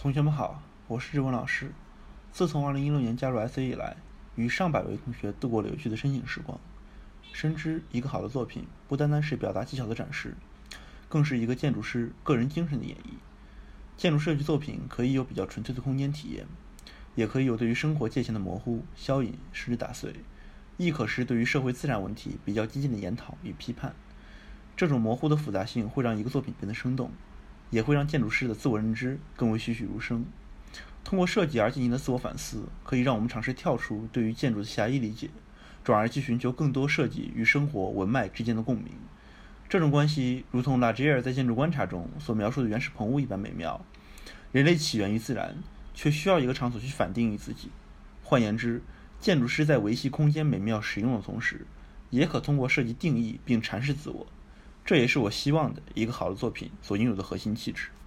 同学们好，我是日文老师。自从2016年加入 SA 以来，与上百位同学度过了有趣的申请时光。深知一个好的作品不单单是表达技巧的展示，更是一个建筑师个人精神的演绎。建筑设计作品可以有比较纯粹的空间体验，也可以有对于生活界限的模糊、消隐甚至打碎，亦可是对于社会自然问题比较激进的研讨与批判。这种模糊的复杂性会让一个作品变得生动，也会让建筑师的自我认知更为栩栩如生。通过设计而进行的自我反思，可以让我们尝试跳出对于建筑的狭义理解，转而去寻求更多设计与生活文脉之间的共鸣。这种关系如同拉吉尔在《建筑观察》中所描述的原始棚屋一般美妙。人类起源于自然，却需要一个场所去反定义自己。换言之，建筑师在维系空间美妙使用的同时，也可通过设计定义并阐释自我。这也是我希望的一个好的作品所拥有的核心气质。